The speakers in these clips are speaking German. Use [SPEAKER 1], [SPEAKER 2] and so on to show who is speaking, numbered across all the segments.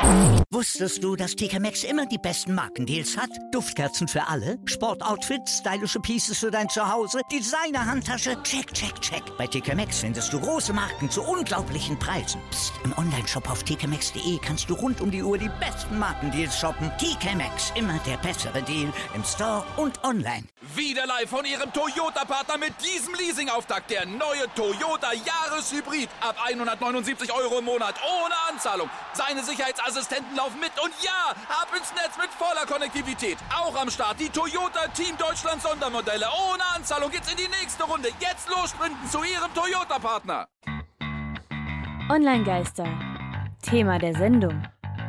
[SPEAKER 1] Wusstest du, dass TK Maxx immer die besten Markendeals hat? Duftkerzen für alle, Sportoutfits, stylische Pieces für dein Zuhause, Designer-Handtasche, check, check, check. Bei TK Maxx findest du große Marken zu unglaublichen Preisen. Psst. Im Onlineshop auf tkmaxx.de kannst du rund um die Uhr die besten Markendeals shoppen. TK Maxx, immer der bessere Deal im Store und online.
[SPEAKER 2] Wieder live von Ihrem Toyota-Partner mit diesem Leasing-Auftakt. Der neue Toyota Jahreshybrid. Ab 179 € im Monat. Ohne Anzahlung. Seine Sicherheitsassistenten laufen mit. Und ja, ab ins Netz mit voller Konnektivität. Auch am Start die Toyota Team Deutschland Sondermodelle. Ohne Anzahlung geht's in die nächste Runde. Jetzt los sprinten zu Ihrem Toyota-Partner.
[SPEAKER 3] Online-Geister. Thema der Sendung.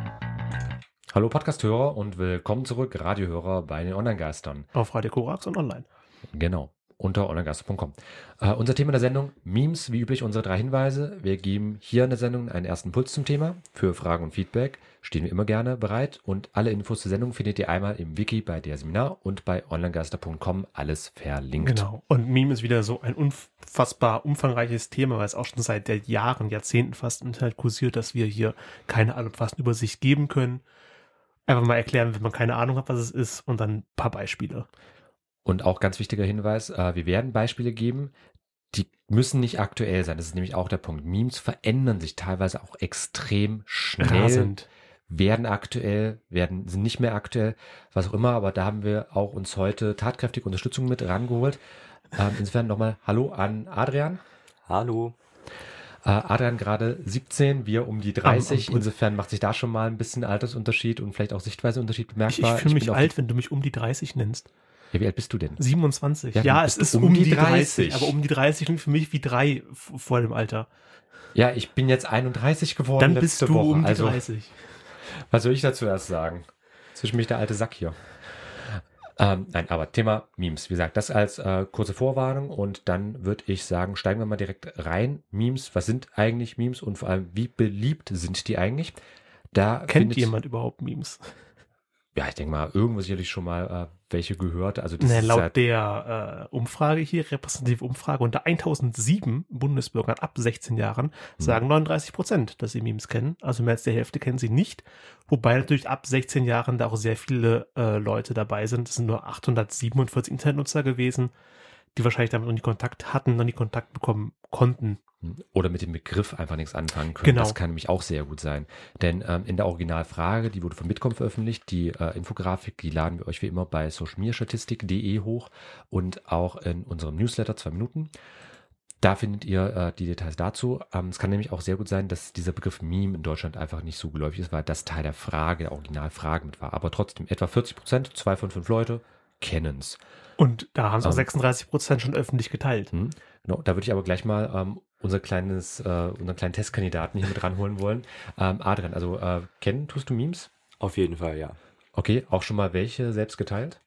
[SPEAKER 4] Hallo Podcast-Hörer und willkommen zurück, Radiohörer bei den Online-Geistern.
[SPEAKER 5] Auf Radio Korax und online.
[SPEAKER 4] Genau, unter onlinegeister.com. Unser Thema der Sendung, Memes, wie üblich unsere 3 Hinweise. Wir geben hier in der Sendung einen ersten Puls zum Thema. Für Fragen und Feedback stehen wir immer gerne bereit. Und alle Infos zur Sendung findet ihr einmal im Wiki bei der Seminar und bei onlinegeister.com, alles verlinkt.
[SPEAKER 5] Genau, und Meme ist wieder so ein unfassbar umfangreiches Thema, weil es auch schon seit der Jahren, Jahrzehnten fast im Internet kursiert, dass wir hier keine allumfassende Übersicht geben können. Einfach mal erklären, wenn man keine Ahnung hat, was es ist, und dann ein paar Beispiele.
[SPEAKER 4] Und auch ganz wichtiger Hinweis, wir werden Beispiele geben, die müssen nicht aktuell sein. Das ist nämlich auch der Punkt. Memes verändern sich teilweise auch extrem schnell.
[SPEAKER 5] Rasend.
[SPEAKER 4] Werden aktuell, sind nicht mehr aktuell, was auch immer. Aber da haben wir auch uns heute tatkräftige Unterstützung mit rangeholt. Insofern nochmal Hallo an Adrian.
[SPEAKER 6] Hallo.
[SPEAKER 4] Adrian gerade 17, wir um die 30. Insofern macht sich da schon mal ein bisschen Altersunterschied und vielleicht auch Sichtweiseunterschied bemerkbar.
[SPEAKER 5] Ich fühle mich alt, wenn du mich um die 30 nennst.
[SPEAKER 4] Ja, wie alt bist du denn?
[SPEAKER 5] 27.
[SPEAKER 4] Ja,
[SPEAKER 5] es ist um die 30. Aber um die 30 klingt für mich wie 3 vor dem Alter.
[SPEAKER 4] Ja, ich bin jetzt 31 geworden
[SPEAKER 5] Dann
[SPEAKER 4] letzte
[SPEAKER 5] bist du
[SPEAKER 4] Woche.
[SPEAKER 5] um die 30.
[SPEAKER 4] Was soll ich dazu erst sagen? Zwischen mich der alte Sack hier. Nein, aber Thema Memes. Wie gesagt, das als kurze Vorwarnung und dann würde ich sagen, steigen wir mal direkt rein. Memes, was sind eigentlich Memes und vor allem, wie beliebt sind die eigentlich?
[SPEAKER 5] Kennt jemand überhaupt Memes?
[SPEAKER 4] Ja, ich denke mal, irgendwo sicherlich schon mal welche gehört. Also
[SPEAKER 5] das laut der Umfrage hier, repräsentative Umfrage, unter 1007 Bundesbürgern ab 16 Jahren sagen 39%, dass sie Memes kennen. Also mehr als die Hälfte kennen sie nicht. Wobei natürlich ab 16 Jahren da auch sehr viele Leute dabei sind. Es sind nur 847 Internetnutzer gewesen, die wahrscheinlich damit noch nie Kontakt hatten, noch nie Kontakt bekommen konnten.
[SPEAKER 4] Oder mit dem Begriff einfach nichts anfangen können.
[SPEAKER 5] Genau.
[SPEAKER 4] Das kann nämlich auch sehr gut sein. Denn in der Originalfrage, die wurde von Bitkom veröffentlicht, die Infografik, die laden wir euch wie immer bei socialmediastatistik.de hoch und auch in unserem Newsletter 2 Minuten. Da findet ihr die Details dazu. Es kann nämlich auch sehr gut sein, dass dieser Begriff Meme in Deutschland einfach nicht so geläufig ist, weil das Teil der Frage, der Originalfrage mit war. Aber trotzdem, etwa 40%, 2 von 5 Leute kennen es.
[SPEAKER 5] Und da haben es auch 36% schon öffentlich geteilt.
[SPEAKER 4] Genau, da würde ich aber gleich mal unseren kleinen Testkandidaten hier mit ranholen wollen. Adrian, also kennen tust du Memes?
[SPEAKER 6] Auf jeden Fall, ja.
[SPEAKER 4] Okay, auch schon mal welche selbst geteilt?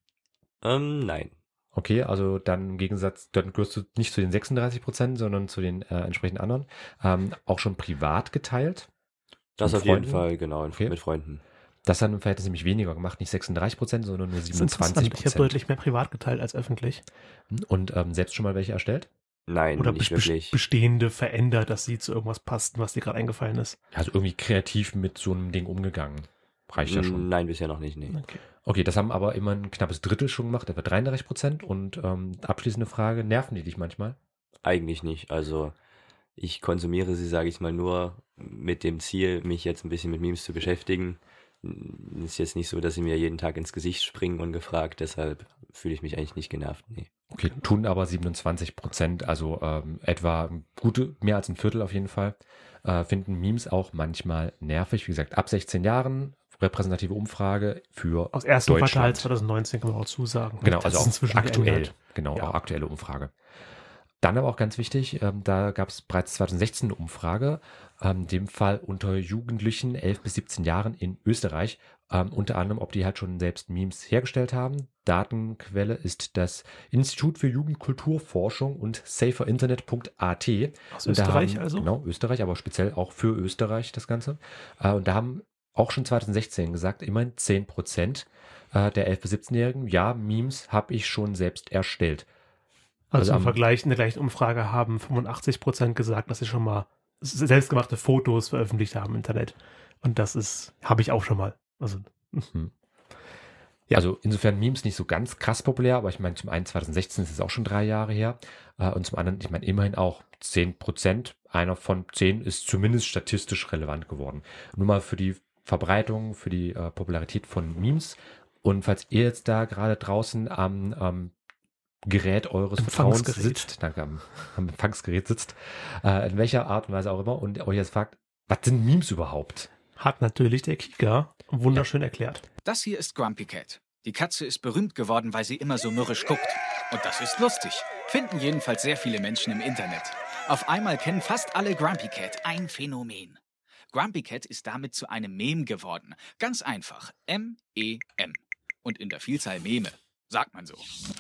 [SPEAKER 6] Nein.
[SPEAKER 4] Okay, also dann im Gegensatz, dann gehörst du nicht zu den 36%, sondern zu den entsprechenden anderen. Auch schon privat geteilt?
[SPEAKER 6] Das
[SPEAKER 4] mit
[SPEAKER 6] auf
[SPEAKER 4] Freunden?
[SPEAKER 6] jeden Fall, genau,
[SPEAKER 4] Okay.
[SPEAKER 6] mit Freunden.
[SPEAKER 4] Das hat im Verhältnis nämlich weniger gemacht, nicht 36%, sondern nur 27%.
[SPEAKER 5] Ich habe deutlich mehr privat geteilt als öffentlich.
[SPEAKER 4] Und selbst schon mal welche erstellt?
[SPEAKER 6] Nein,
[SPEAKER 5] Oder
[SPEAKER 6] nicht wirklich.
[SPEAKER 5] bestehende verändert, dass sie zu irgendwas passten, was dir gerade eingefallen ist.
[SPEAKER 4] Also irgendwie kreativ mit so einem Ding umgegangen. Reicht ja schon.
[SPEAKER 6] Nein, bisher noch nicht, nee.
[SPEAKER 4] Okay, das haben aber immer ein knappes Drittel schon gemacht, etwa 33%. Und abschließende Frage, nerven die dich manchmal?
[SPEAKER 6] Eigentlich nicht. Also ich konsumiere sie, sage ich mal, nur mit dem Ziel, mich jetzt ein bisschen mit Memes zu beschäftigen. Ist jetzt nicht so, dass sie mir jeden Tag ins Gesicht springen und gefragt, deshalb fühle ich mich eigentlich nicht genervt, nee.
[SPEAKER 4] Okay, tun aber 27%, also etwa mehr als ein Viertel auf jeden Fall, finden Memes auch manchmal nervig. Wie gesagt, ab 16 Jahren, repräsentative Umfrage für
[SPEAKER 5] aus ersten
[SPEAKER 4] Deutschland.
[SPEAKER 5] Quartal 2019 kann man auch zusagen.
[SPEAKER 4] Genau,
[SPEAKER 5] das
[SPEAKER 4] also
[SPEAKER 5] ist
[SPEAKER 4] auch
[SPEAKER 5] inzwischen
[SPEAKER 4] aktuell.
[SPEAKER 5] geändert.
[SPEAKER 4] Genau,
[SPEAKER 5] Ja.
[SPEAKER 4] auch aktuelle Umfrage. Dann aber auch ganz wichtig, da gab es bereits 2016 eine Umfrage, in dem Fall unter Jugendlichen 11 bis 17 Jahren in Österreich, unter anderem, ob die halt schon selbst Memes hergestellt haben. Datenquelle ist das Institut für Jugendkulturforschung und saferinternet.at.
[SPEAKER 5] Aus Österreich also?
[SPEAKER 4] Genau, Österreich, aber speziell auch für Österreich das Ganze. Und da haben auch schon 2016 gesagt, immerhin 10% der 11- bis 17-Jährigen, ja, Memes habe ich schon selbst erstellt.
[SPEAKER 5] Also im Vergleich in der gleichen Umfrage haben 85% gesagt, dass sie schon mal selbstgemachte Fotos veröffentlicht haben im Internet. Und das habe ich auch schon mal. Also, ja.
[SPEAKER 4] Also insofern Memes nicht so ganz krass populär, aber ich meine, zum einen 2016 ist es auch schon 3 Jahre her und zum anderen, ich meine, immerhin auch 10%, einer von 10 ist zumindest statistisch relevant geworden. Nur mal für die Verbreitung, für die Popularität von Memes. Und falls ihr jetzt da gerade draußen am Gerät eures Vertrauens sitzt, am Empfangsgerät sitzt, in welcher Art und Weise auch immer, und euch jetzt fragt, was sind Memes überhaupt?
[SPEAKER 5] Hat natürlich der Kika wunderschön erklärt.
[SPEAKER 7] Das hier ist Grumpy Cat. Die Katze ist berühmt geworden, weil sie immer so mürrisch guckt. Und das ist lustig. Finden jedenfalls sehr viele Menschen im Internet. Auf einmal kennen fast alle Grumpy Cat, ein Phänomen. Grumpy Cat ist damit zu einem Meme geworden. Ganz einfach. M-E-M. Und in der Vielzahl Meme, sagt man so.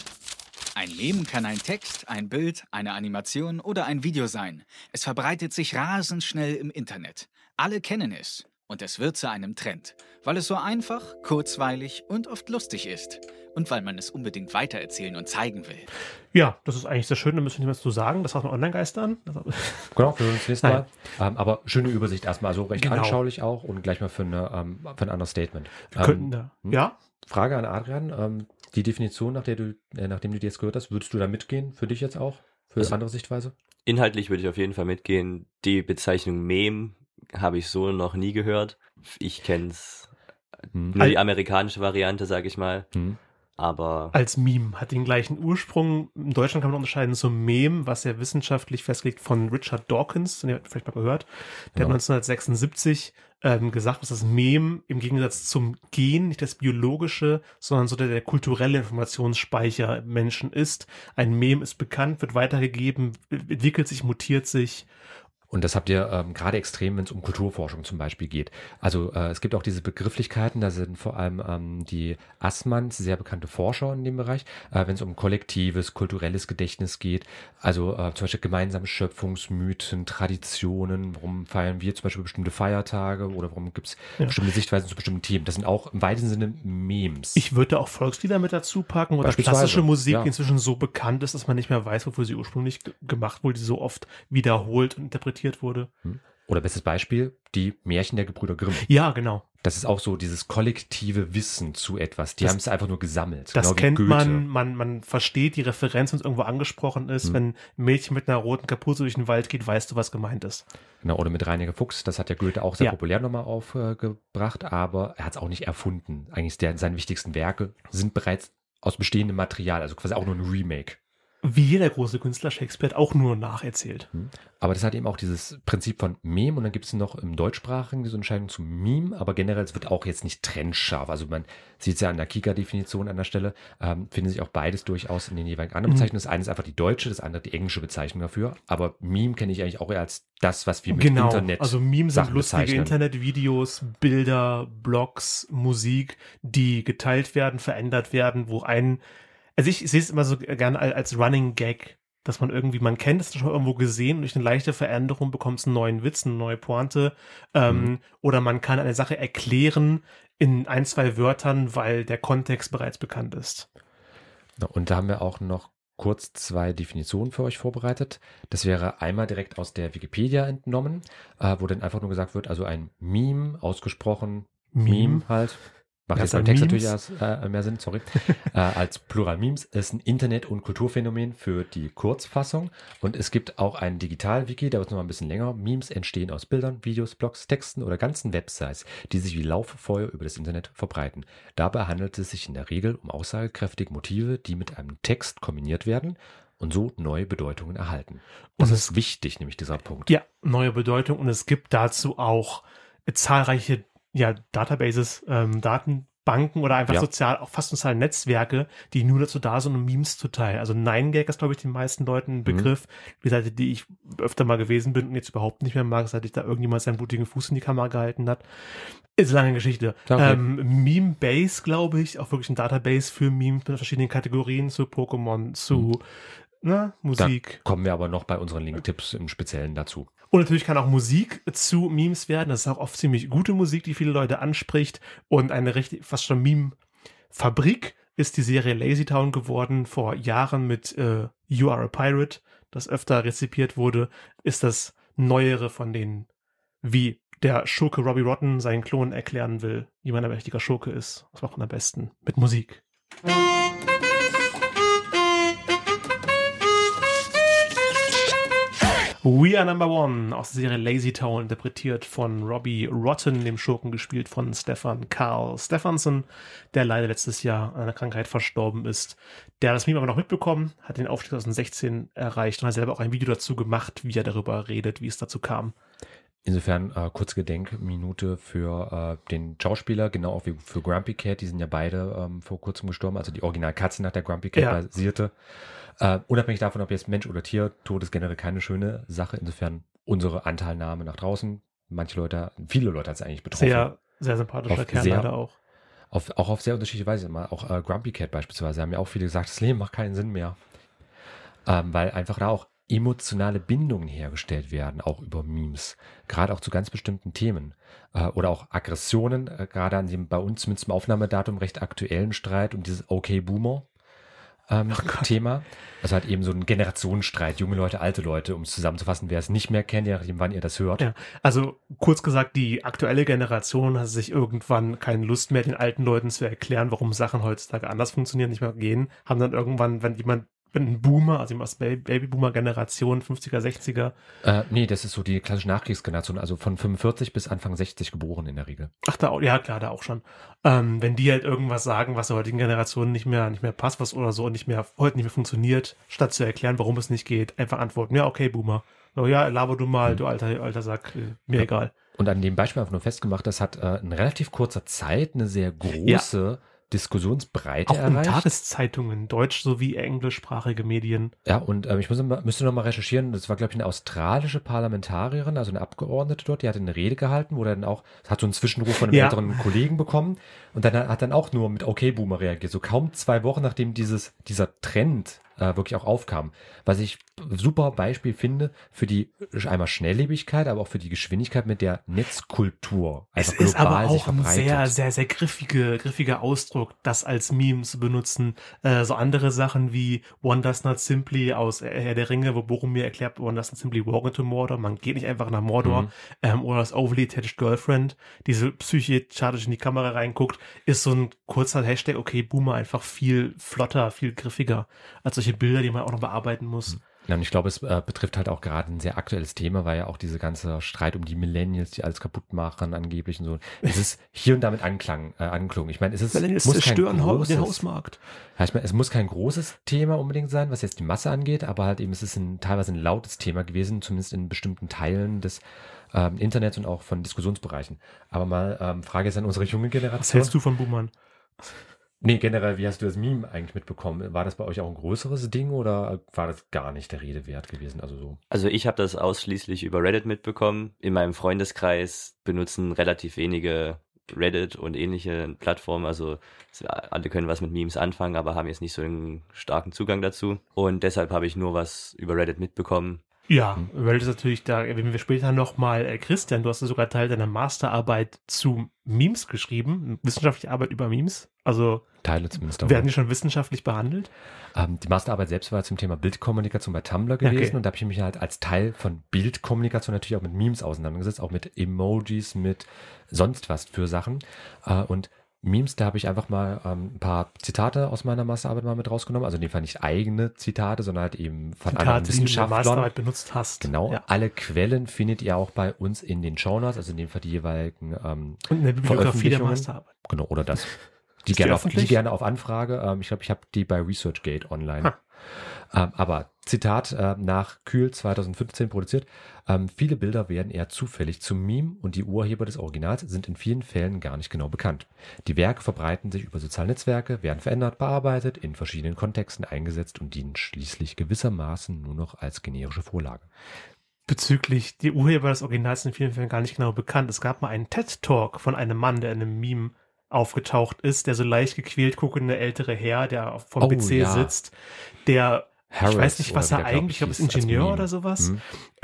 [SPEAKER 7] Ein Meme kann ein Text, ein Bild, eine Animation oder ein Video sein. Es verbreitet sich rasend schnell im Internet. Alle kennen es. Und es wird zu einem Trend, weil es so einfach, kurzweilig und oft lustig ist. Und weil man es unbedingt weitererzählen und zeigen will.
[SPEAKER 5] Ja, das ist eigentlich sehr schön, da müssen wir nicht mehr zu sagen. Das hat man Online-Geistern.
[SPEAKER 4] Genau, für uns nächstes Mal. Aber schöne Übersicht erstmal, also recht
[SPEAKER 5] Genau.
[SPEAKER 4] anschaulich auch und gleich mal für ein anderes Statement.
[SPEAKER 5] Wir könnten da, ja?
[SPEAKER 4] Frage an Adrian, die Definition, nachdem du die jetzt gehört hast, würdest du da mitgehen, für dich jetzt auch, für
[SPEAKER 6] Also,
[SPEAKER 4] andere Sichtweise?
[SPEAKER 6] Inhaltlich würde ich auf jeden Fall mitgehen. Die Bezeichnung Meme habe ich so noch nie gehört. Ich kenne es nur die amerikanische Variante, sage ich mal. Aber
[SPEAKER 5] Als Meme hat den gleichen Ursprung. In Deutschland kann man unterscheiden zum Meme, was ja wissenschaftlich festgelegt von Richard Dawkins, den ihr vielleicht mal gehört. Der hat 1976 gesagt, dass das Meme im Gegensatz zum Gen nicht das biologische, sondern so der kulturelle Informationsspeicher im Menschen ist. Ein Meme ist bekannt, wird weitergegeben, entwickelt sich, mutiert sich.
[SPEAKER 4] Und das habt ihr gerade extrem, wenn es um Kulturforschung zum Beispiel geht. Also es gibt auch diese Begrifflichkeiten, da sind vor allem die Assmanns, sehr bekannte Forscher in dem Bereich, wenn es um kollektives, kulturelles Gedächtnis geht. Also zum Beispiel gemeinsame Schöpfungsmythen, Traditionen, warum feiern wir zum Beispiel bestimmte Feiertage oder warum gibt es bestimmte Sichtweisen zu bestimmten Themen. Das sind auch im weitesten Sinne Memes.
[SPEAKER 5] Ich würde auch Volkslieder mit dazu packen oder klassische Musik, die inzwischen so bekannt ist, dass man nicht mehr weiß, wofür sie ursprünglich gemacht wurde, die so oft wiederholt und interpretiert wurde.
[SPEAKER 4] Oder bestes Beispiel, die Märchen der Gebrüder Grimm.
[SPEAKER 5] Ja, genau.
[SPEAKER 4] Das ist auch so dieses kollektive Wissen zu etwas. Die haben es einfach nur gesammelt.
[SPEAKER 5] Das
[SPEAKER 4] genau wie
[SPEAKER 5] kennt
[SPEAKER 4] Goethe.
[SPEAKER 5] man versteht die Referenz, wenn es irgendwo angesprochen ist. Wenn ein Mädchen mit einer roten Kapuze durch den Wald geht, weißt du, was gemeint ist.
[SPEAKER 4] Genau, oder mit Reiniger Fuchs, das hat ja Goethe auch sehr populär nochmal aufgebracht, aber er hat es auch nicht erfunden. Eigentlich seine wichtigsten Werke sind bereits aus bestehendem Material, also quasi auch nur ein Remake.
[SPEAKER 5] Wie jeder große Künstler, Shakespeare, auch nur nacherzählt.
[SPEAKER 4] Aber das hat eben auch dieses Prinzip von Meme und dann gibt es noch im Deutschsprachigen diese Unterscheidung zum Meme, aber generell, es wird auch jetzt nicht trennscharf. Also man sieht es ja an der Kika-Definition an der Stelle, finden sich auch beides durchaus in den jeweiligen anderen Bezeichnungen. Das eine ist einfach die deutsche, das andere die englische Bezeichnung dafür. Aber Meme kenne ich eigentlich auch eher als das, was wir mit Internet
[SPEAKER 5] also Memes sind
[SPEAKER 4] Sachen
[SPEAKER 5] lustige
[SPEAKER 4] bezeichnen.
[SPEAKER 5] Internetvideos, Bilder, Blogs, Musik, die geteilt werden, verändert werden, also ich sehe es immer so gerne als Running Gag, dass man kennt es schon irgendwo gesehen und durch eine leichte Veränderung bekommt es einen neuen Witz, eine neue Pointe, oder man kann eine Sache erklären in 1, 2 Wörtern, weil der Kontext bereits bekannt ist.
[SPEAKER 4] Und da haben wir auch noch kurz 2 Definitionen für euch vorbereitet. Das wäre einmal direkt aus der Wikipedia entnommen, wo dann einfach nur gesagt wird, also ein Meme, ausgesprochen Meme halt, macht jetzt beim Text natürlich mehr Sinn, sorry. Als Plural Memes ist ein Internet- und Kulturphänomen für die Kurzfassung. Und es gibt auch ein Digital-Wiki, der wird noch mal ein bisschen länger. Memes entstehen aus Bildern, Videos, Blogs, Texten oder ganzen Websites, die sich wie Lauffeuer über das Internet verbreiten. Dabei handelt es sich in der Regel um aussagekräftige Motive, die mit einem Text kombiniert werden und so neue Bedeutungen erhalten. Das ist wichtig, nämlich dieser Punkt.
[SPEAKER 5] Ja, neue Bedeutung. Und es gibt dazu auch zahlreiche Databases, Datenbanken oder einfach auch fast soziale Netzwerke, die nur dazu da sind, um Memes zu teilen. Also 9gag ist, glaube ich, den meisten Leuten ein Begriff. Die Seite, die ich öfter mal gewesen bin und jetzt überhaupt nicht mehr mag, seit ich da irgendjemand seinen blutigen Fuß in die Kamera gehalten hat. Ist eine lange Geschichte.
[SPEAKER 4] Okay.
[SPEAKER 5] Memebase, glaube ich, auch wirklich ein Database für Memes mit verschiedenen Kategorien, zu Pokémon, zu Musik.
[SPEAKER 4] Da kommen wir aber noch bei unseren Link-Tipps im Speziellen dazu.
[SPEAKER 5] Und natürlich kann auch Musik zu Memes werden. Das ist auch oft ziemlich gute Musik, die viele Leute anspricht. Und eine richtig fast schon Meme-Fabrik ist die Serie Lazy Town geworden. Vor Jahren mit You Are a Pirate, das öfter rezipiert wurde, ist das neuere von denen, wie der Schurke Robbie Rotten seinen Klon erklären will, wie man ein richtiger Schurke ist. Das macht man am besten mit Musik. We Are Number One aus der Serie Lazy Town, interpretiert von Robbie Rotten, dem Schurken gespielt von Stefan Karl Stefansson, der leider letztes Jahr an einer Krankheit verstorben ist. Der hat das Meme aber noch mitbekommen, hat den Aufstieg 2016 erreicht und hat selber auch ein Video dazu gemacht, wie er darüber redet, wie es dazu kam.
[SPEAKER 4] Insofern kurze Gedenkminute für den Schauspieler, genau auch wie für Grumpy Cat, die sind ja beide vor kurzem gestorben, also die Original-Katze nach der Grumpy Cat basierte. Unabhängig davon, ob jetzt Mensch oder Tier, Tod ist generell keine schöne Sache, insofern unsere Anteilnahme nach draußen. Viele Leute hat es eigentlich betroffen.
[SPEAKER 5] Sehr, sehr sympathischer Kerl leider auch.
[SPEAKER 4] Auch auf sehr unterschiedliche Weise. Auch Grumpy Cat beispielsweise haben ja auch viele gesagt, das Leben macht keinen Sinn mehr. Weil einfach da auch emotionale Bindungen hergestellt werden, auch über Memes. Gerade auch zu ganz bestimmten Themen. Oder auch Aggressionen, gerade an dem bei uns zumindest im Aufnahmedatum recht aktuellen Streit um dieses Okay-Boomer. Thema. Also halt eben so ein Generationenstreit, junge Leute, alte Leute, um es zusammenzufassen, wer es nicht mehr kennt, je nachdem, wann ihr das hört.
[SPEAKER 5] Ja, also kurz gesagt, die aktuelle Generation hat sich irgendwann keine Lust mehr, den alten Leuten zu erklären, warum Sachen heutzutage anders funktionieren, nicht mehr gehen, haben dann irgendwann, wenn ein Boomer, also aus Babyboomer-Generation, 50er, 60er.
[SPEAKER 4] Nee, das ist so die klassische Nachkriegsgeneration, also von 45 bis Anfang 60 geboren in der Regel.
[SPEAKER 5] Ach, ja klar, da auch schon. Wenn die halt irgendwas sagen, was der heutigen Generation nicht mehr passt, was oder so heute nicht mehr funktioniert, statt zu erklären, warum es nicht geht, einfach antworten, ja, okay, Boomer. So, ja, laber du mal, du alter Sack, mir egal.
[SPEAKER 4] Und an dem Beispiel einfach nur festgemacht, das hat in relativ kurzer Zeit eine sehr große Diskussionsbreite
[SPEAKER 5] erreicht. Auch in Tageszeitungen, deutsch sowie englischsprachige Medien.
[SPEAKER 4] Ja, und ich müsste noch mal recherchieren, das war, glaube ich, eine australische Parlamentarierin, also eine Abgeordnete dort, die hat eine Rede gehalten, wo dann auch, hat so einen Zwischenruf von einem älteren Kollegen bekommen und dann hat dann auch nur mit Okay-Boomer reagiert, so kaum 2 Wochen, nachdem dieser Trend wirklich auch aufkam. Was ich super Beispiel finde für die einmal Schnelllebigkeit, aber auch für die Geschwindigkeit, mit der Netzkultur
[SPEAKER 5] einfach global sich verbreitet. Es ist aber auch ein sehr, sehr, sehr griffiger Ausdruck, das als Meme zu benutzen. So andere Sachen wie One Does Not Simply aus Herr der Ringe, wo Boromir erklärt, One Does Not Simply Walk into Mordor, man geht nicht einfach nach Mordor. Oder das Overly Attached Girlfriend, diese psychisch in die Kamera reinguckt, ist so ein kurzer Hashtag, okay, Boomer, einfach viel flotter, viel griffiger als solche Bilder, die man auch noch bearbeiten muss.
[SPEAKER 4] Ja, und ich glaube, es betrifft halt auch gerade ein sehr aktuelles Thema, weil ja auch diese ganze Streit um die Millennials, die alles kaputt machen angeblich und so. Es ist hier und da mit angeklungen. Ich meine,
[SPEAKER 5] Millennials zerstören den Hausmarkt.
[SPEAKER 4] Ja, ich meine, es muss kein großes Thema unbedingt sein, was jetzt die Masse angeht, aber halt eben, es ist teilweise ein lautes Thema gewesen, zumindest in bestimmten Teilen des Internets und auch von Diskussionsbereichen. Aber mal Frage ist an unsere junge Generation.
[SPEAKER 5] Was hältst du von Boomern?
[SPEAKER 4] Nee, generell, wie hast du das Meme eigentlich mitbekommen? War das bei euch auch ein größeres Ding oder war das gar nicht der Rede wert gewesen?
[SPEAKER 6] Also ich habe das ausschließlich über Reddit mitbekommen. In meinem Freundeskreis benutzen relativ wenige Reddit und ähnliche Plattformen. Also alle können was mit Memes anfangen, aber haben jetzt nicht so einen starken Zugang dazu. Und deshalb habe ich nur was über Reddit mitbekommen.
[SPEAKER 5] Ja, Reddit ist natürlich da, wenn wir später nochmal, Christian, du hast ja sogar Teil deiner Masterarbeit zu Memes geschrieben, wissenschaftliche Arbeit über Memes, also
[SPEAKER 4] Teile zumindest.
[SPEAKER 5] Werden die schon wissenschaftlich behandelt?
[SPEAKER 4] Die Masterarbeit selbst war zum Thema Bildkommunikation bei Tumblr gewesen und da habe ich mich halt als Teil von Bildkommunikation natürlich auch mit Memes auseinandergesetzt, auch mit Emojis, mit sonst was für Sachen und Memes, da habe ich einfach mal ein paar Zitate aus meiner Masterarbeit mal mit rausgenommen. Also in dem Fall nicht eigene Zitate, sondern halt eben von anderen Wissenschaftlern. Die du in der Masterarbeit
[SPEAKER 5] benutzt hast.
[SPEAKER 4] Genau. Ja. Alle Quellen findet ihr auch bei uns in den Shownotes, also in dem Fall die jeweiligen
[SPEAKER 5] und in der Bibliografie der Masterarbeit.
[SPEAKER 4] Genau, oder das. Die gerne auf Anfrage. Ich glaube, ich habe die bei ResearchGate online. Aber Zitat nach Kühl 2015 produziert. Viele Bilder werden eher zufällig zum Meme und die Urheber des Originals sind in vielen Fällen gar nicht genau bekannt. Die Werke verbreiten sich über soziale Netzwerke, werden verändert, bearbeitet, in verschiedenen Kontexten eingesetzt und dienen schließlich gewissermaßen nur noch als generische Vorlage.
[SPEAKER 5] Bezüglich die Urheber des Originals sind in vielen Fällen gar nicht genau bekannt. Es gab mal einen TED-Talk von einem Mann, der in einem Meme aufgetaucht ist, der so leicht gequält guckende ältere Herr, der vom PC sitzt, der Ich weiß nicht, was er eigentlich, ich glaube, ist Ingenieur oder sowas.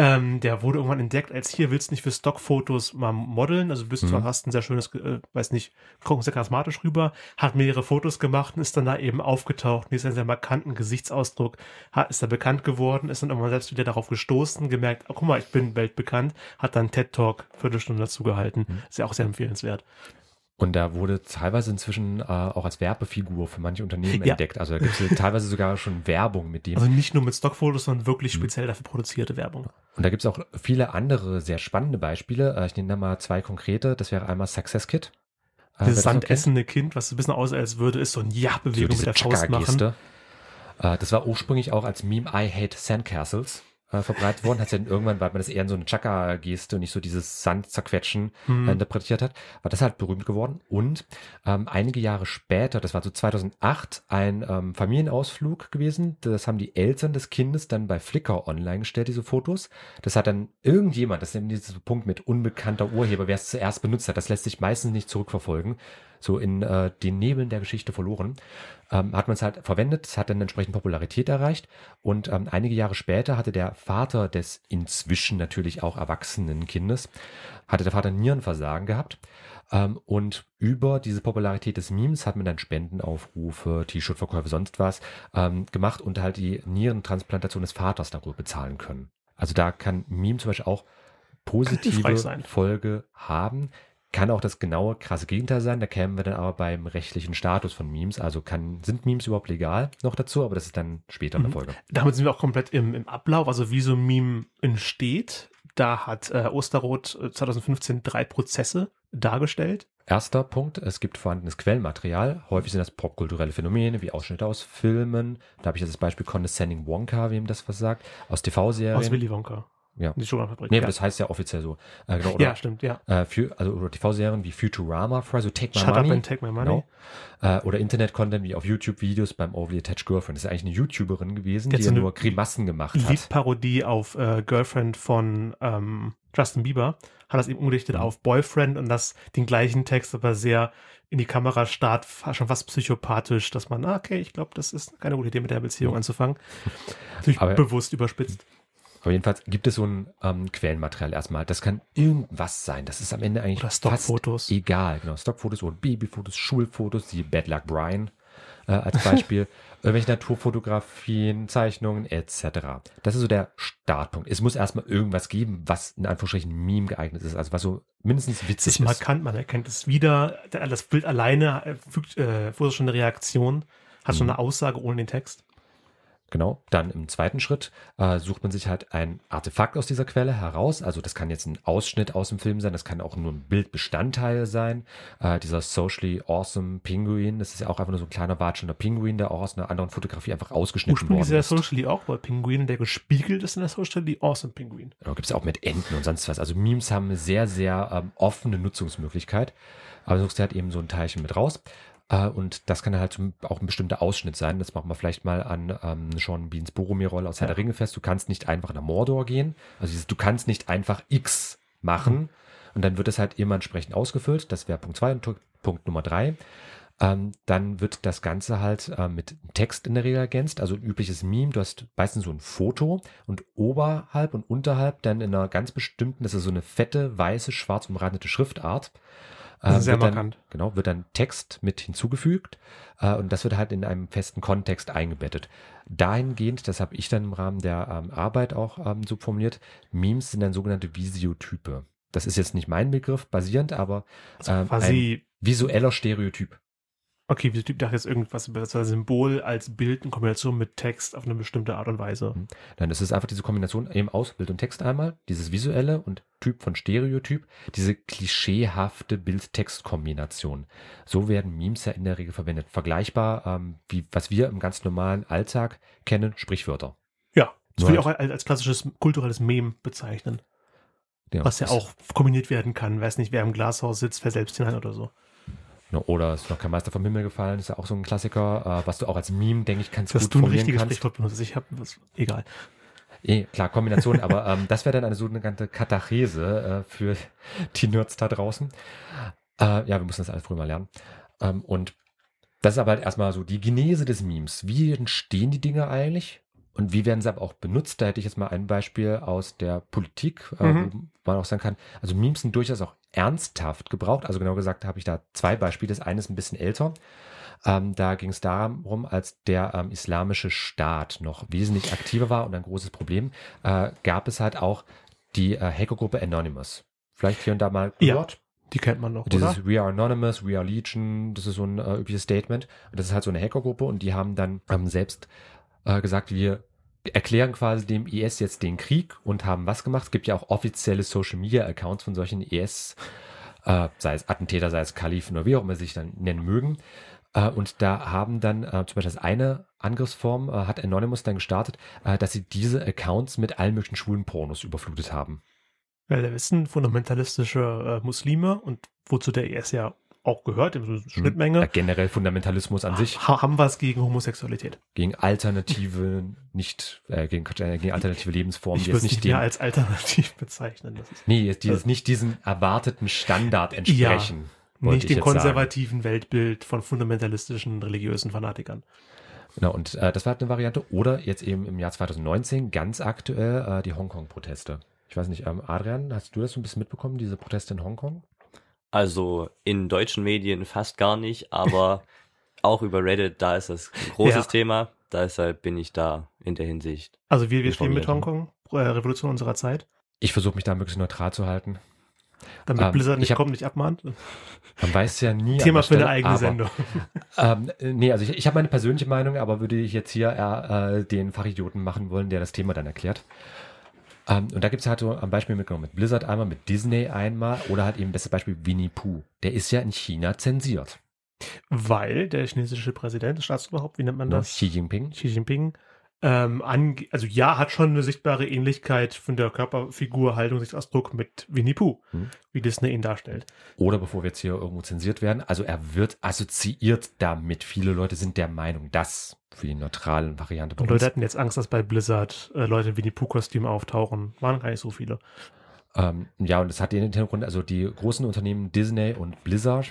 [SPEAKER 5] Der wurde irgendwann entdeckt, als hier willst du nicht für Stockfotos mal modeln, also bist du hast ein sehr schönes, weiß nicht, kommt sehr charismatisch rüber, hat mehrere Fotos gemacht und ist dann da eben aufgetaucht, mit einem sehr markanten Gesichtsausdruck, ist da bekannt geworden, ist dann irgendwann selbst wieder darauf gestoßen, gemerkt, oh, guck mal, ich bin weltbekannt, hat dann TED-Talk Viertelstunde dazu gehalten. Ist ja auch sehr empfehlenswert.
[SPEAKER 4] Und da wurde teilweise inzwischen auch als Werbefigur für manche Unternehmen entdeckt. Also da gibt es teilweise sogar schon Werbung mit dem.
[SPEAKER 5] Also nicht nur mit Stockfotos, sondern wirklich speziell dafür produzierte Werbung.
[SPEAKER 4] Und da gibt es auch viele andere sehr spannende Beispiele. Ich nenne da mal 2 konkrete. Das wäre einmal Success Kit.
[SPEAKER 5] Dieses sandessende Kind, was so ein bisschen aussieht, als würde es so ein Ja-Bewegung so mit der Faust machen.
[SPEAKER 4] Das war ursprünglich auch als Meme I Hate Sandcastles verbreitet worden, hat ja dann irgendwann, weil man das eher in so eine Chaka-Geste und nicht so dieses Sand-Zerquetschen interpretiert hat, war das halt berühmt geworden. Und einige Jahre später, das war so 2008, ein Familienausflug gewesen. Das haben die Eltern des Kindes dann bei Flickr online gestellt, diese Fotos. Das hat dann irgendjemand, das ist eben dieser Punkt mit unbekannter Urheber, wer es zuerst benutzt hat, das lässt sich meistens nicht zurückverfolgen, so in den Nebeln der Geschichte verloren. Hat man es halt verwendet, es hat dann entsprechend Popularität erreicht und einige Jahre später hatte der Vater des inzwischen natürlich auch erwachsenen Kindes, hatte der Vater Nierenversagen gehabt und über diese Popularität des Memes hat man dann Spendenaufrufe, T-Shirt-Verkäufe, sonst was gemacht und halt die Nierentransplantation des Vaters darüber bezahlen können. Also da kann Meme zum Beispiel auch positive Folge haben. Kann auch das genaue, krasse Gegenteil sein. Da kämen wir dann aber beim rechtlichen Status von Memes. Also sind Memes überhaupt legal noch dazu? Aber das ist dann später in der Folge.
[SPEAKER 5] Damit sind wir auch komplett im Ablauf. Also wie so ein Meme entsteht. Da hat Osterroth 2015 3 Prozesse dargestellt.
[SPEAKER 4] Erster Punkt, es gibt vorhandenes Quellenmaterial. Häufig sind das popkulturelle Phänomene wie Ausschnitte aus Filmen. Da habe ich jetzt das Beispiel Condescending Wonka, wem das was sagt. Aus TV-Serien.
[SPEAKER 5] Aus Willy Wonka.
[SPEAKER 4] Ja.
[SPEAKER 5] Die Schokoladefabrik.
[SPEAKER 4] Nee, aber das heißt ja offiziell so. Genau, oder,
[SPEAKER 5] ja, stimmt, ja.
[SPEAKER 4] Oder TV-Serien wie Futurama, so Take My
[SPEAKER 5] Shut
[SPEAKER 4] Money.
[SPEAKER 5] Up and Take My Money.
[SPEAKER 4] Genau. Oder Internet-Content wie auf YouTube-Videos beim Overly Attached Girlfriend. Das ist eigentlich eine YouTuberin gewesen, die
[SPEAKER 5] so
[SPEAKER 4] nur Grimassen gemacht hat.
[SPEAKER 5] Liedparodie auf Girlfriend von Justin Bieber. Hat das eben umgedichtet auf Boyfriend und den gleichen Text, aber sehr in die Kamera starrt, schon fast psychopathisch, dass man, okay, ich glaube, das ist keine gute Idee, mit der Beziehung anzufangen. Natürlich bewusst überspitzt.
[SPEAKER 4] Aber jedenfalls gibt es so ein Quellenmaterial erstmal. Das kann irgendwas sein. Das ist am Ende eigentlich
[SPEAKER 5] fast
[SPEAKER 4] egal. Genau, Stockfotos oder Babyfotos, Schulfotos, die Bad Luck Brian als Beispiel. Irgendwelche Naturfotografien, Zeichnungen etc. Das ist so der Startpunkt. Es muss erstmal irgendwas geben, was in Anführungsstrichen Meme geeignet ist. Also was so mindestens witzig ist.
[SPEAKER 5] Das ist markant, man erkennt es wieder. Das Bild alleine fügt schon eine Reaktion, hat schon eine Aussage ohne den Text.
[SPEAKER 4] Genau, dann im zweiten Schritt sucht man sich halt ein Artefakt aus dieser Quelle heraus. Also das kann jetzt ein Ausschnitt aus dem Film sein, das kann auch nur ein Bildbestandteil sein. Dieser Socially Awesome Pinguin, das ist ja auch einfach nur so ein kleiner watschender Pinguin, der auch aus einer anderen Fotografie einfach ausgeschnitten worden ist.
[SPEAKER 5] Ursprünglich ist der Socially Awkward Pinguin, der gespiegelt ist in der Socially Awesome Pinguin.
[SPEAKER 4] Genau, gibt es ja auch mit Enten und sonst was. Also Memes haben eine sehr, sehr offene Nutzungsmöglichkeit. Aber du suchst halt eben so ein Teilchen mit raus. Und das kann halt auch ein bestimmter Ausschnitt sein. Das machen wir vielleicht mal an Sean Beans Boromir-Rolle aus Herr der Ringe fest. Du kannst nicht einfach nach Mordor gehen. Also du kannst nicht einfach X machen. Und dann wird es halt immer entsprechend ausgefüllt. Das wäre Punkt 2 und Punkt Nummer 3. Dann wird das Ganze halt mit Text in der Regel ergänzt. Also ein übliches Meme. Du hast meistens so ein Foto und oberhalb und unterhalb dann in einer ganz bestimmten, das ist so eine fette, weiße, schwarz umrandete Schriftart.
[SPEAKER 5] Das ist sehr markant.
[SPEAKER 4] Wird dann Text mit hinzugefügt und das wird halt in einem festen Kontext eingebettet. Dahingehend, das habe ich dann im Rahmen der Arbeit auch so formuliert, Memes sind dann sogenannte Visiotype. Das ist jetzt nicht mein Begriff basierend, aber ein visueller Stereotyp.
[SPEAKER 5] Okay, Visiotyp dachte jetzt irgendwas über das Symbol als Bild in Kombination mit Text auf eine bestimmte Art und Weise.
[SPEAKER 4] Nein, das ist einfach diese Kombination eben aus Bild und Text einmal, dieses visuelle und Typ von Stereotyp, diese klischeehafte Bild-Text-Kombination. So werden Memes ja in der Regel verwendet. Vergleichbar, wie was wir im ganz normalen Alltag kennen, Sprichwörter.
[SPEAKER 5] Ja, das würde ich auch als klassisches kulturelles Meme bezeichnen. Ja, was ja auch kombiniert werden kann. Weiß nicht, wer im Glashaus sitzt, wer selbst hinein oder so.
[SPEAKER 4] Oder ist noch kein Meister vom Himmel gefallen, ist ja auch so ein Klassiker, was du auch als Meme, denke ich, ganz gut
[SPEAKER 5] formulieren kannst. Dass du ein richtiges Sprichwort benutzt. Ich habe was, egal.
[SPEAKER 4] Klar, Kombination, aber das wäre dann eine sogenannte Katachese für die Nerds da draußen. Wir müssen das alles früher mal lernen. Und das ist aber halt erstmal so die Genese des Memes. Wie entstehen die Dinge eigentlich? Und wie werden sie aber auch benutzt? Da hätte ich jetzt mal ein Beispiel aus der Politik, wo man auch sagen kann, also Memes sind durchaus auch ernsthaft gebraucht. Also genau gesagt habe ich da 2 Beispiele. Das eine ist ein bisschen älter. Da ging es darum, als der islamische Staat noch wesentlich aktiver war und ein großes Problem, gab es halt auch die Hackergruppe Anonymous. Vielleicht hier und da mal gehört.
[SPEAKER 5] Ja, die kennt man noch,
[SPEAKER 4] Dieses
[SPEAKER 5] oder?
[SPEAKER 4] We are Anonymous, We are Legion, das ist so ein übliches Statement. Und das ist halt so eine Hackergruppe und die haben dann selbst gesagt, wir erklären quasi dem IS jetzt den Krieg und haben was gemacht. Es gibt ja auch offizielle Social-Media-Accounts von solchen IS, sei es Attentäter, sei es Kalifen oder wie auch immer sie sich dann nennen mögen. Und da haben dann zum Beispiel das eine Angriffsform, hat Anonymous dann gestartet, dass sie diese Accounts mit allen möglichen schwulen Pornos überflutet haben.
[SPEAKER 5] Weil wir wissen, fundamentalistische Muslime und wozu der IS ja auch gehört, in so Schnittmenge,
[SPEAKER 4] Generell Fundamentalismus an sich.
[SPEAKER 5] haben was gegen Homosexualität.
[SPEAKER 4] Gegen alternative, gegen alternative Lebensformen.
[SPEAKER 5] Ich
[SPEAKER 4] die
[SPEAKER 5] würde
[SPEAKER 4] jetzt
[SPEAKER 5] es nicht mehr als alternativ bezeichnen. Das ist
[SPEAKER 4] nicht diesem erwarteten Standard entsprechen. wollte
[SPEAKER 5] nicht
[SPEAKER 4] ich
[SPEAKER 5] dem
[SPEAKER 4] jetzt sagen.
[SPEAKER 5] konservativen Weltbild von fundamentalistischen religiösen Fanatikern.
[SPEAKER 4] Genau, und das war halt eine Variante. Oder jetzt eben im Jahr 2019 ganz aktuell die Hongkong-Proteste. Ich weiß nicht, Adrian, hast du das so ein bisschen mitbekommen, diese Proteste in Hongkong?
[SPEAKER 6] Also in deutschen Medien fast gar nicht, aber auch über Reddit, da ist das ein großes Thema. Deshalb bin ich da in der Hinsicht.
[SPEAKER 5] Also wir stehen mit
[SPEAKER 6] informiert.
[SPEAKER 5] Hongkong, Revolution unserer Zeit,
[SPEAKER 4] Ich versuche mich da möglichst neutral zu halten.
[SPEAKER 5] damit Blizzard
[SPEAKER 4] ich hab-
[SPEAKER 5] nicht abmahnt.
[SPEAKER 4] Man weiß ja nie.
[SPEAKER 5] Thema
[SPEAKER 4] an der
[SPEAKER 5] für eine
[SPEAKER 4] Stelle,
[SPEAKER 5] eigene
[SPEAKER 4] aber,
[SPEAKER 5] Sendung.
[SPEAKER 4] Nee, also ich habe meine persönliche Meinung, aber würde ich jetzt hier den Fachidioten machen wollen, der das Thema dann erklärt. Und da gibt es halt so am Beispiel mitgenommen mit Blizzard einmal, mit Disney einmal oder halt eben bestes Beispiel Winnie Pooh. Der ist ja in China zensiert.
[SPEAKER 5] Weil der chinesische Präsident, Staatsoberhaupt, wie nennt man das?
[SPEAKER 4] Xi Jinping.
[SPEAKER 5] Xi Jinping, also ja, hat schon eine sichtbare Ähnlichkeit von der Körperfigur, Haltung, Gesichtsausdruck mit Winnie Pooh, wie Disney ihn darstellt.
[SPEAKER 4] Oder bevor wir jetzt hier irgendwo zensiert werden, also er wird assoziiert damit. Viele Leute sind der Meinung, dass für die neutralen Variante bei
[SPEAKER 5] Und
[SPEAKER 4] uns.
[SPEAKER 5] Leute hatten jetzt Angst, dass bei Blizzard Leute in Winnie Pooh-Kostüm auftauchen. Waren gar nicht so viele.
[SPEAKER 4] Ja, und das hat den Hintergrund, also die großen Unternehmen Disney und Blizzard,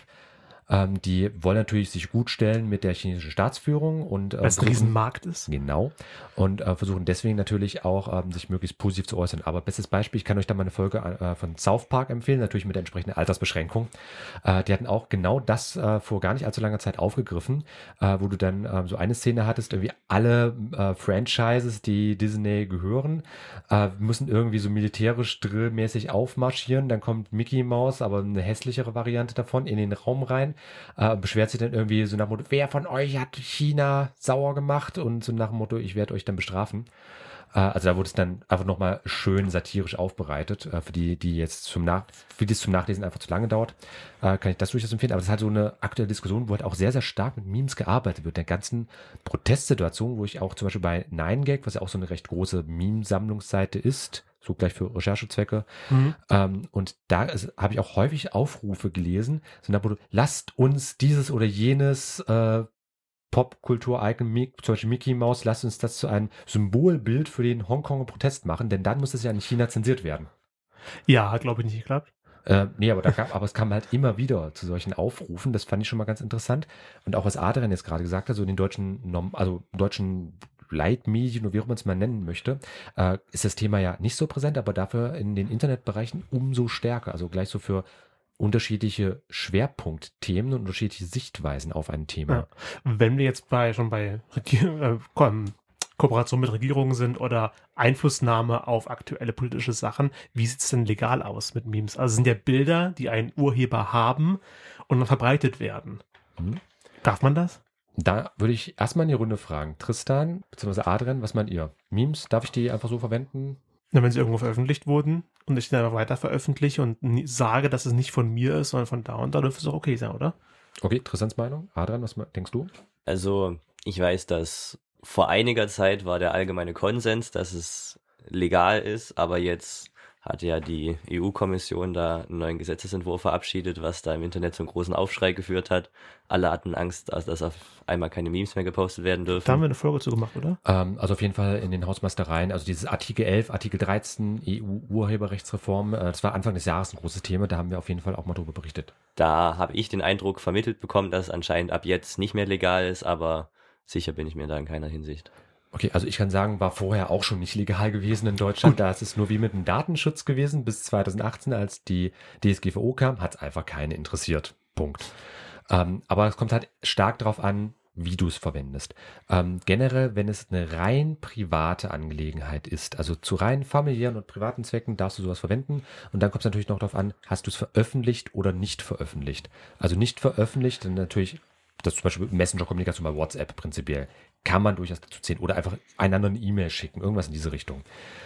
[SPEAKER 4] die wollen natürlich sich gut stellen mit der chinesischen Staatsführung und
[SPEAKER 5] Weil es ein Riesenmarkt ist.
[SPEAKER 4] Genau. Und versuchen deswegen natürlich auch, sich möglichst positiv zu äußern. Aber bestes Beispiel, ich kann euch da mal eine Folge von South Park empfehlen, natürlich mit der entsprechenden Altersbeschränkung. Die hatten auch genau das vor gar nicht allzu langer Zeit aufgegriffen, wo du dann so eine Szene hattest, irgendwie alle Franchises, die Disney gehören, müssen irgendwie so militärisch drillmäßig aufmarschieren. Dann kommt Mickey Mouse, aber eine hässlichere Variante davon, in den Raum rein. Beschwert sich dann irgendwie so nach dem Motto, wer von euch hat China sauer gemacht? Und so nach dem Motto, ich werde euch dann bestrafen. Also da wurde es dann einfach nochmal schön satirisch aufbereitet. Für die jetzt für die es zum Nachlesen einfach zu lange dauert, kann ich das durchaus empfehlen. Aber es ist halt so eine aktuelle Diskussion, wo halt auch sehr, sehr stark mit Memes gearbeitet wird. Der ganzen Protestsituation, wo ich auch zum Beispiel bei 9gag, was ja auch so eine recht große Meme-Sammlungsseite ist, so gleich für Recherchezwecke. Und da habe ich auch häufig Aufrufe gelesen, so nach dem Motto, lasst uns dieses oder jenes Popkultur-Icon, zum Beispiel Mickey Mouse, lasst uns das zu einem Symbolbild für den Hongkonger Protest machen, denn dann muss es ja in China zensiert werden.
[SPEAKER 5] Ja, hat glaube ich nicht geklappt.
[SPEAKER 4] Nee, aber es kam halt immer wieder zu solchen Aufrufen, das fand ich schon mal ganz interessant. Und auch was Adrian jetzt gerade gesagt hat, so in den deutschen Leitmedien oder wie auch man es mal nennen möchte, ist das Thema ja nicht so präsent, aber dafür in den Internetbereichen umso stärker. Also gleich so für unterschiedliche Schwerpunktthemen und unterschiedliche Sichtweisen auf ein Thema.
[SPEAKER 5] Ja. Wenn wir jetzt schon bei Kooperation mit Regierungen sind oder Einflussnahme auf aktuelle politische Sachen, wie sieht es denn legal aus mit Memes? Also sind ja Bilder, die einen Urheber haben und dann verbreitet werden. Darf man das?
[SPEAKER 4] Da würde ich erstmal in die Runde fragen. Tristan bzw. Adrian, was meint ihr? Memes, darf ich die einfach so verwenden?
[SPEAKER 5] Na, wenn sie irgendwo veröffentlicht wurden und ich die dann weiter veröffentliche und sage, dass es nicht von mir ist, sondern von da und da, dürfte es auch okay sein, oder?
[SPEAKER 4] Okay, Tristans Meinung. Adrian, was denkst du?
[SPEAKER 6] Also ich weiß, dass vor einiger Zeit war der allgemeine Konsens, dass es legal ist, aber jetzt hat ja die EU-Kommission da einen neuen Gesetzesentwurf verabschiedet, was da im Internet zum großen Aufschrei geführt hat. Alle hatten Angst, dass auf einmal keine Memes mehr gepostet werden dürfen.
[SPEAKER 5] Da haben wir eine Folge zu gemacht, oder?
[SPEAKER 4] Also auf jeden Fall in den Hausmeistereien, also dieses Artikel 11, Artikel 13, EU-Urheberrechtsreform, das war Anfang des Jahres ein großes Thema, da haben wir auf jeden Fall auch mal drüber berichtet.
[SPEAKER 6] Da habe ich den Eindruck vermittelt bekommen, dass es anscheinend ab jetzt nicht mehr legal ist, aber sicher bin ich mir da in keiner Hinsicht.
[SPEAKER 4] Okay, also ich kann sagen, war vorher auch schon nicht legal gewesen in Deutschland. Da ist es nur wie mit dem Datenschutz gewesen. Bis 2018, als die DSGVO kam, hat es einfach keine interessiert. Punkt. Aber es kommt halt stark darauf an, wie du es verwendest. Generell, wenn es eine rein private Angelegenheit ist, also zu rein familiären und privaten Zwecken darfst du sowas verwenden. Und dann kommt es natürlich noch darauf an, hast du es veröffentlicht oder nicht veröffentlicht. Also nicht veröffentlicht, dann natürlich, das zum Beispiel Messenger-Kommunikation bei WhatsApp prinzipiell, kann man durchaus dazu zählen. Oder einfach einander eine E-Mail schicken, irgendwas in diese Richtung.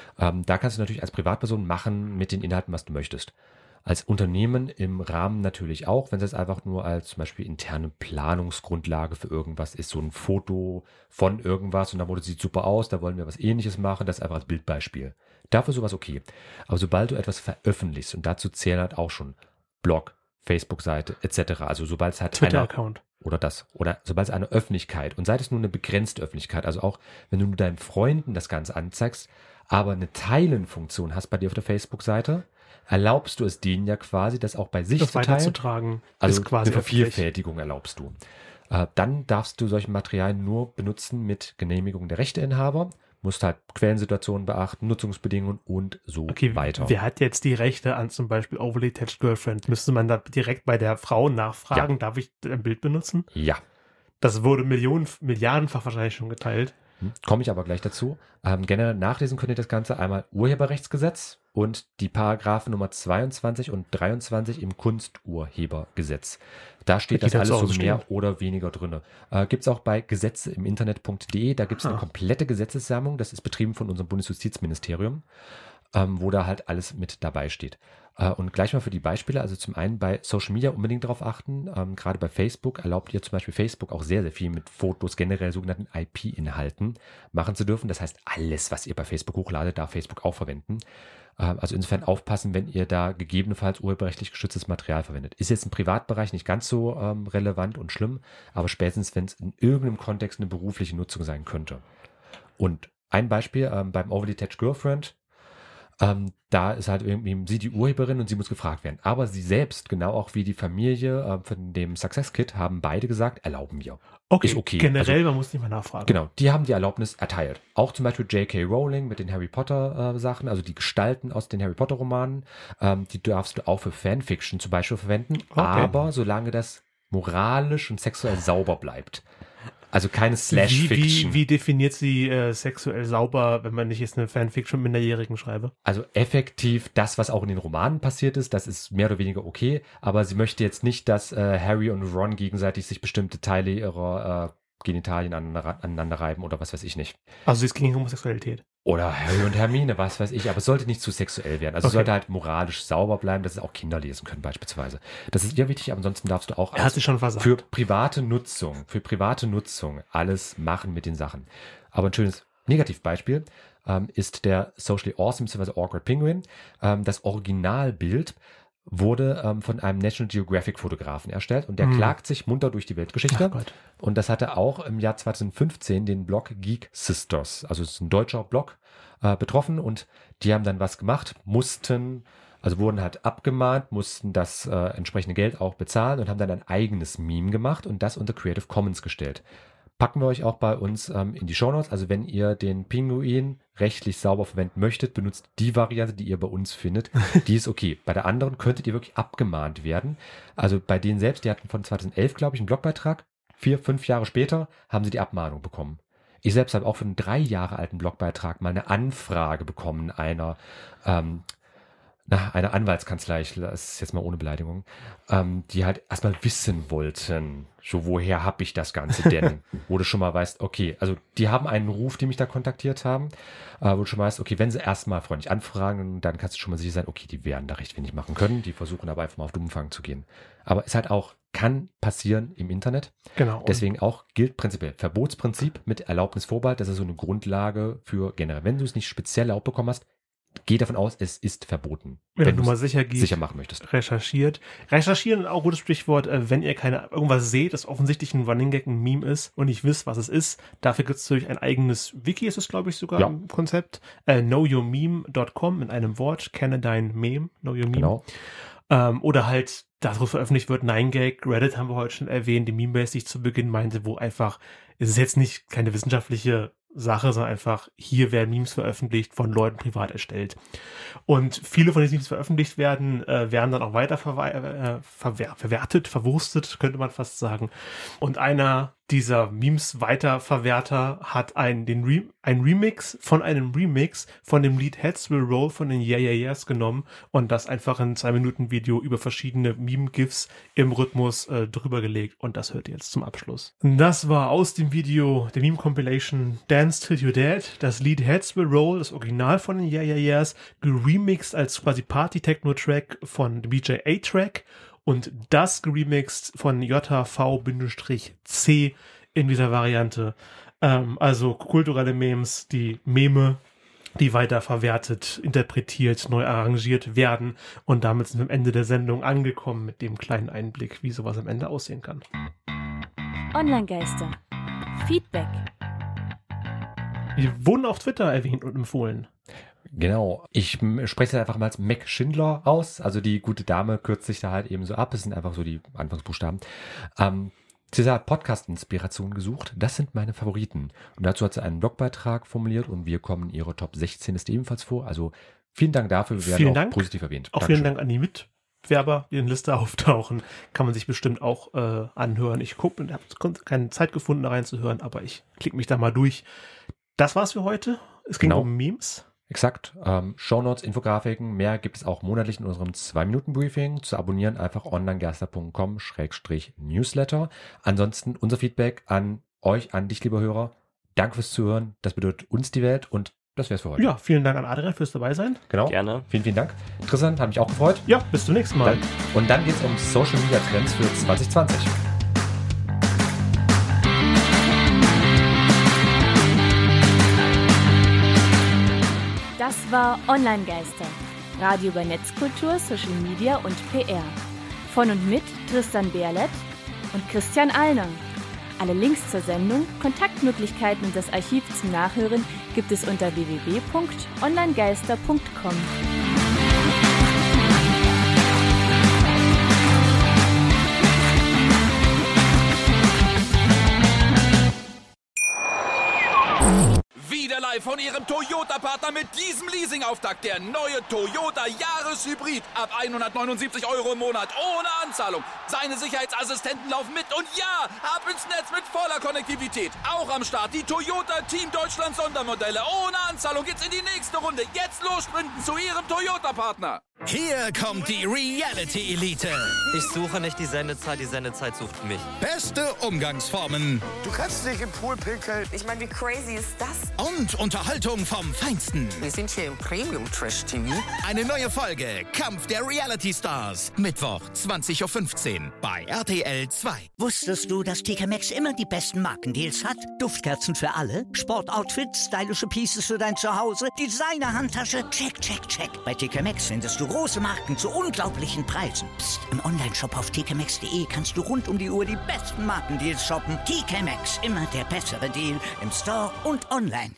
[SPEAKER 4] Da kannst du natürlich als Privatperson machen mit den Inhalten, was du möchtest. Als Unternehmen im Rahmen natürlich auch, wenn es jetzt einfach nur als zum Beispiel interne Planungsgrundlage für irgendwas ist, so ein Foto von irgendwas und dann wurde sieht super aus, da wollen wir was Ähnliches machen, das ist einfach als Bildbeispiel. Dafür sowas okay. Aber sobald du etwas veröffentlichst, und dazu zählen halt auch schon Blog, Facebook-Seite etc., also sobald es halt
[SPEAKER 5] Twitter-Account.
[SPEAKER 4] Oder sobald es eine Öffentlichkeit, und sei es nur eine begrenzte Öffentlichkeit, also auch wenn du nur deinen Freunden das Ganze anzeigst, aber eine Teilen-Funktion hast bei dir auf der Facebook-Seite, erlaubst du es denen ja quasi, das auch bei sich
[SPEAKER 5] das
[SPEAKER 4] zu teilen.
[SPEAKER 5] weiterzutragen.
[SPEAKER 4] Also
[SPEAKER 5] ist quasi
[SPEAKER 4] eine Vervielfältigung erlaubst du. Dann darfst du solche Materialien nur benutzen mit Genehmigung der Rechteinhaber, musst halt Quellensituationen beachten, Nutzungsbedingungen und so weiter.
[SPEAKER 5] Wer hat jetzt die Rechte an zum Beispiel Overly Attached Girlfriend? Müsste man da direkt bei der Frau nachfragen, darf ich ein Bild benutzen?
[SPEAKER 4] Ja.
[SPEAKER 5] Das wurde milliardenfach wahrscheinlich schon geteilt.
[SPEAKER 4] Komme ich aber gleich dazu. Generell nachlesen könnt ihr das Ganze einmal Urheberrechtsgesetz und die Paragraphen Nummer 22 und 23 im Kunsturhebergesetz. Da steht das alles so mehr oder weniger drin. Gibt es auch bei Gesetze im Internet.de, da gibt es eine komplette Gesetzessammlung, das ist betrieben von unserem Bundesjustizministerium, wo da halt alles mit dabei steht. Und gleich mal für die Beispiele, also zum einen bei Social Media unbedingt darauf achten, gerade bei Facebook erlaubt ihr zum Beispiel Facebook auch sehr, sehr viel mit Fotos, generell sogenannten IP-Inhalten machen zu dürfen. Das heißt, alles, was ihr bei Facebook hochladet, darf Facebook auch verwenden. Also insofern aufpassen, wenn ihr da gegebenenfalls urheberrechtlich geschütztes Material verwendet. Ist jetzt im Privatbereich nicht ganz so relevant und schlimm, aber spätestens, wenn es in irgendeinem Kontext eine berufliche Nutzung sein könnte. Und ein Beispiel beim Overly Attached Girlfriend, da ist halt irgendwie sie die Urheberin und sie muss gefragt werden. Aber sie selbst, genau auch wie die Familie von dem Success Kit, haben beide gesagt, erlauben wir. Ist okay.
[SPEAKER 5] Generell,
[SPEAKER 4] also,
[SPEAKER 5] man muss nicht mal nachfragen.
[SPEAKER 4] Genau, die haben die Erlaubnis erteilt. Auch zum Beispiel J.K. Rowling mit den Harry Potter Sachen, also die Gestalten aus den Harry Potter Romanen, die darfst du auch für Fanfiction zum Beispiel verwenden, aber solange das moralisch und sexuell sauber bleibt. Also keine Slash-Fiction.
[SPEAKER 5] Wie definiert sie sexuell sauber, wenn man nicht jetzt eine Fanfiction mit Minderjährigen schreibe?
[SPEAKER 4] Also effektiv das, was auch in den Romanen passiert ist, das ist mehr oder weniger okay, aber sie möchte jetzt nicht, dass Harry und Ron gegenseitig sich bestimmte Teile ihrer Genitalien aneinander reiben oder was weiß ich nicht.
[SPEAKER 5] Also es ging um Homosexualität.
[SPEAKER 4] Oder Harry und Hermine, was weiß ich, aber es sollte nicht zu sexuell werden. Also es sollte halt moralisch sauber bleiben, dass es auch Kinder lesen können beispielsweise. Das ist ihr wichtig, aber ansonsten darfst du auch für private Nutzung alles machen mit den Sachen. Aber ein schönes Negativbeispiel ist der Socially Awesome bzw. Awkward Penguin. Das Originalbild wurde von einem National Geographic Fotografen erstellt und der klagt sich munter durch die Weltgeschichte. Und das hatte auch im Jahr 2015 den Blog Geek Sisters, also es ist ein deutscher Blog, betroffen und die haben dann was gemacht, wurden halt abgemahnt, mussten das entsprechende Geld auch bezahlen und haben dann ein eigenes Meme gemacht und das unter Creative Commons gestellt. Packen wir euch auch bei uns in die Shownotes. Also wenn ihr den Pinguin rechtlich sauber verwenden möchtet, benutzt die Variante, die ihr bei uns findet. Die ist okay. Bei der anderen könntet ihr wirklich abgemahnt werden. Also bei denen selbst, die hatten von 2011, glaube ich, einen Blogbeitrag. 4-5 Jahre später haben sie die Abmahnung bekommen. Ich selbst habe auch für einen 3 Jahre alten Blogbeitrag mal eine Anfrage bekommen einer Anwaltskanzlei, das ist jetzt mal ohne Beleidigung, die halt erstmal wissen wollten, so woher habe ich das Ganze denn? Wo du schon mal weißt, okay, also die haben einen Ruf, die mich da kontaktiert haben, wo du schon mal weißt, okay, wenn sie erstmal freundlich anfragen, dann kannst du schon mal sicher sein, okay, die werden da recht wenig machen können, die versuchen aber einfach mal auf Umfang zu gehen. Aber es halt auch, kann passieren im Internet.
[SPEAKER 5] Genau.
[SPEAKER 4] Deswegen auch gilt prinzipiell Verbotsprinzip mit Erlaubnisvorbehalt, das ist so eine Grundlage für generell, wenn du es nicht speziell erlaubt bekommen hast, geh davon aus, es ist verboten.
[SPEAKER 5] Wenn du mal sicher
[SPEAKER 4] machen möchtest.
[SPEAKER 5] Recherchieren, auch gutes Stichwort, wenn ihr irgendwas seht, das offensichtlich ein Running Gag, ein Meme ist und nicht wisst, was es ist. Dafür gibt es natürlich ein eigenes Wiki, ist es glaube ich sogar im Konzept. knowyourmeme.com in einem Wort, kenne dein Meme, know your meme. Genau. Oder halt, das, wo veröffentlicht wird, 9gag, Reddit haben wir heute schon erwähnt, die Meme-Base, die ich zu Beginn meinte, wo einfach, es ist jetzt nicht keine wissenschaftliche Sache, sondern einfach, hier werden Memes veröffentlicht, von Leuten privat erstellt. Und viele von diesen Memes veröffentlicht werden dann auch weiter verwertet, verwurstet, könnte man fast sagen. Und einer dieser Memes-Weiterverwerter hat ein Remix von einem Remix von dem Lied Heads Will Roll von den Yeah Yeah Yeahs genommen und das einfach in 2-Minuten-Video über verschiedene Meme-GIFs im Rhythmus drüber gelegt. Und das hört ihr jetzt zum Abschluss. Das war aus dem Video der Meme-Compilation Dance Till You're Dead, das Lied Heads Will Roll, das Original von den Yeah Yeah Yeahs, geremixed als quasi Party-Techno-Track von DJ A-Track und das geremixed von JV-C in dieser Variante. Also kulturelle Memes, die weiter verwertet, interpretiert, neu arrangiert werden. Und damit sind wir am Ende der Sendung angekommen mit dem kleinen Einblick, wie sowas am Ende aussehen kann.
[SPEAKER 3] Online-Geister. Feedback.
[SPEAKER 5] Wir wurden auf Twitter erwähnt und empfohlen.
[SPEAKER 4] Genau, ich spreche es einfach mal als Mac Schindler aus, also die gute Dame kürzt sich da halt eben so ab, es sind einfach so die Anfangsbuchstaben. Cesar hat Podcast-Inspiration gesucht, das sind meine Favoriten. Und dazu hat sie einen Blogbeitrag formuliert und wir kommen in ihre Top 16 ist ebenfalls vor, also vielen Dank dafür, wir werden auch positiv erwähnt.
[SPEAKER 5] Auch vielen Dank an die Mitwerber, die in der Liste auftauchen, kann man sich bestimmt auch anhören. Ich habe keine Zeit gefunden, da reinzuhören, aber ich klicke mich da mal durch. Das war's für heute, es ging um Memes.
[SPEAKER 4] Exakt. Shownotes, Infografiken, mehr gibt es auch monatlich in unserem 2-Minuten-Briefing. Zu abonnieren einfach onlinegeister.com/newsletter. Ansonsten unser Feedback an euch, an dich, lieber Hörer. Danke fürs Zuhören. Das bedeutet uns die Welt und das wär's für heute.
[SPEAKER 5] Ja, vielen Dank an Adrian fürs dabei sein.
[SPEAKER 4] Genau.
[SPEAKER 6] Gerne.
[SPEAKER 4] Vielen, vielen Dank. Tristan, hat mich auch gefreut.
[SPEAKER 5] Ja, bis zum nächsten Mal.
[SPEAKER 4] Und dann geht's um Social Media Trends für 2020.
[SPEAKER 3] Das war Online-Geister. Radio über Netzkultur, Social Media und PR. Von und mit Tristan Berlet und Christian Allner. Alle Links zur Sendung, Kontaktmöglichkeiten und das Archiv zum Nachhören gibt es unter www.onlinegeister.com.
[SPEAKER 2] Live von Ihrem Toyota-Partner mit diesem Leasing-Auftakt. Der neue Toyota Jahreshybrid. Ab 179 € im Monat. Ohne Anzahlung. Seine Sicherheitsassistenten laufen mit. Und ja, ab ins Netz mit voller Konnektivität. Auch am Start die Toyota Team Deutschland Sondermodelle. Ohne Anzahlung geht's in die nächste Runde. Jetzt los sprinten zu Ihrem Toyota-Partner.
[SPEAKER 1] Hier kommt die Reality-Elite.
[SPEAKER 8] Ich suche nicht die Sendezeit sucht mich.
[SPEAKER 1] Beste Umgangsformen.
[SPEAKER 9] Du kannst nicht im Pool pinkeln.
[SPEAKER 10] Ich meine, wie crazy ist das?
[SPEAKER 1] Und Unterhaltung vom Feinsten.
[SPEAKER 10] Wir sind hier im Premium-Trash-TV.
[SPEAKER 1] Eine neue Folge Kampf der Reality-Stars. Mittwoch, 20.15 Uhr bei RTL 2.
[SPEAKER 11] Wusstest du, dass TK Maxx immer die besten Markendeals hat? Duftkerzen für alle, Sportoutfits, stylische Pieces für dein Zuhause, Designer-Handtasche, check, check, check. Bei TK Maxx findest du große Marken zu unglaublichen Preisen. Psst. Im Onlineshop auf tkmaxx.de kannst du rund um die Uhr die besten Markendeals shoppen. TK Maxx, immer der bessere Deal im Store und online.